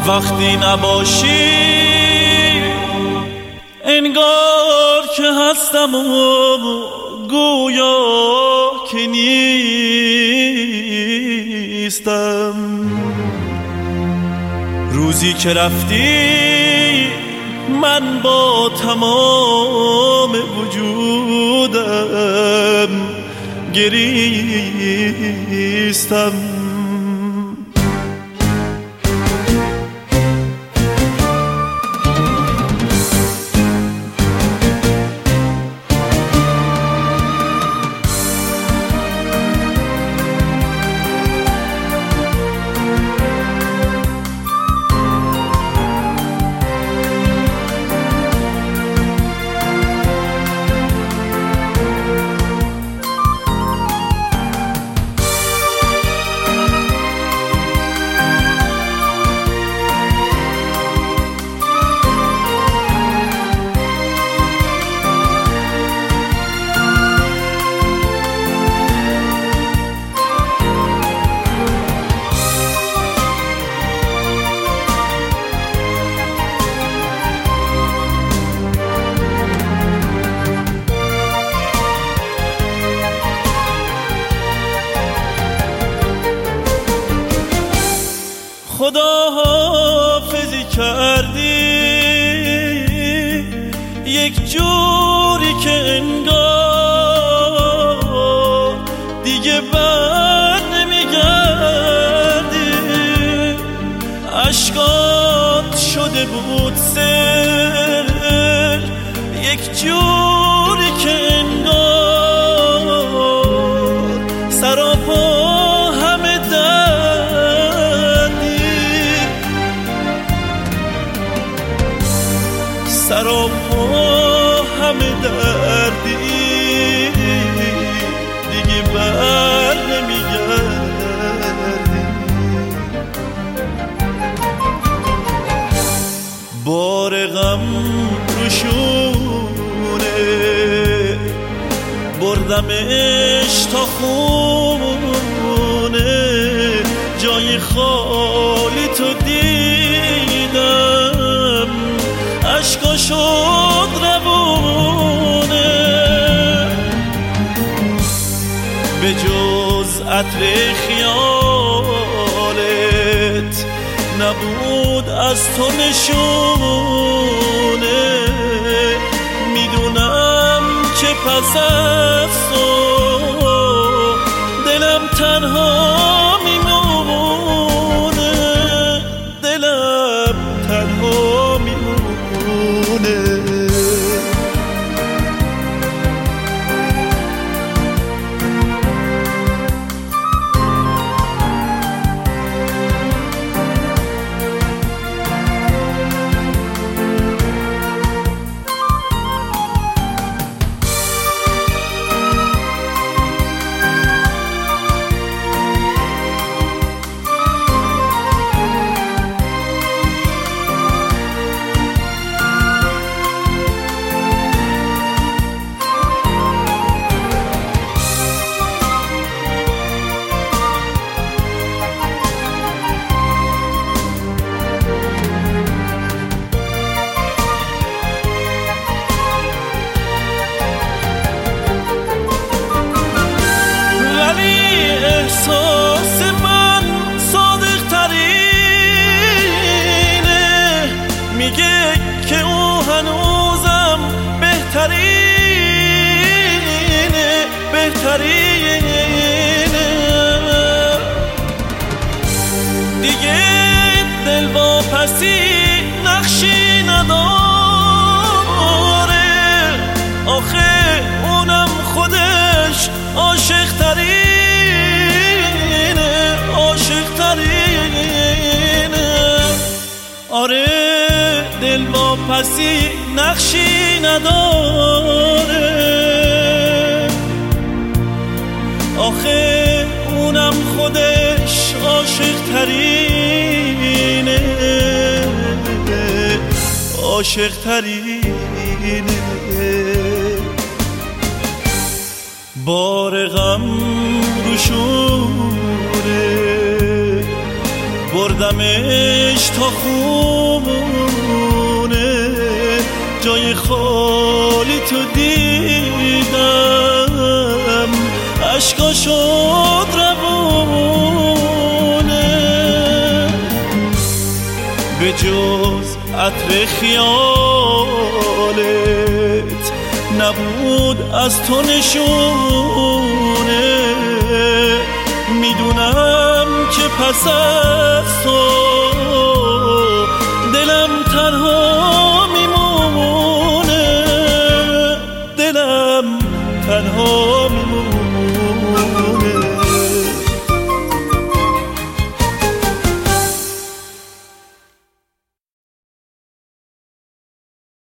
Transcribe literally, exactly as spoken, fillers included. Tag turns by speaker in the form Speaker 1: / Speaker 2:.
Speaker 1: وقتی نباشی انگار که هستم و گویا که نیستم. روزی که رفتی من با تمام وجودم گریستم. خدا حافظی کردی یک جوری که انگار دیگه بر نمیگردی. اشکات شده بود سر یک جوری که انگار سراپا همه سراپا همه دردی دیگه بر نمیگردی. بار غم روشونه بردمش تا خونه جای خالی تو دیدم عشقا شد روونه به جز عطر خیالت نبود از تو نشونه. میدونم که پس از تو دلم تنها میمونه دلم تنها میمونه. احساس من صادق ترینه میگه که او هنوزم بهترینه بهترینه. دیگه دل واپسی نقشی نداره آخه اونم خودش عاشق ترینه آره دل واپسی نقشی نداره آخه اونم خودش عاشق ترینه عاشق ترینه. بار غم روشونه بردمش تا خونه، جای خالی تو دیدم، عشقا شد روونه. به جز عطر خیالت نبود از تو نشونه، میدونم که پس از تو دلم تنها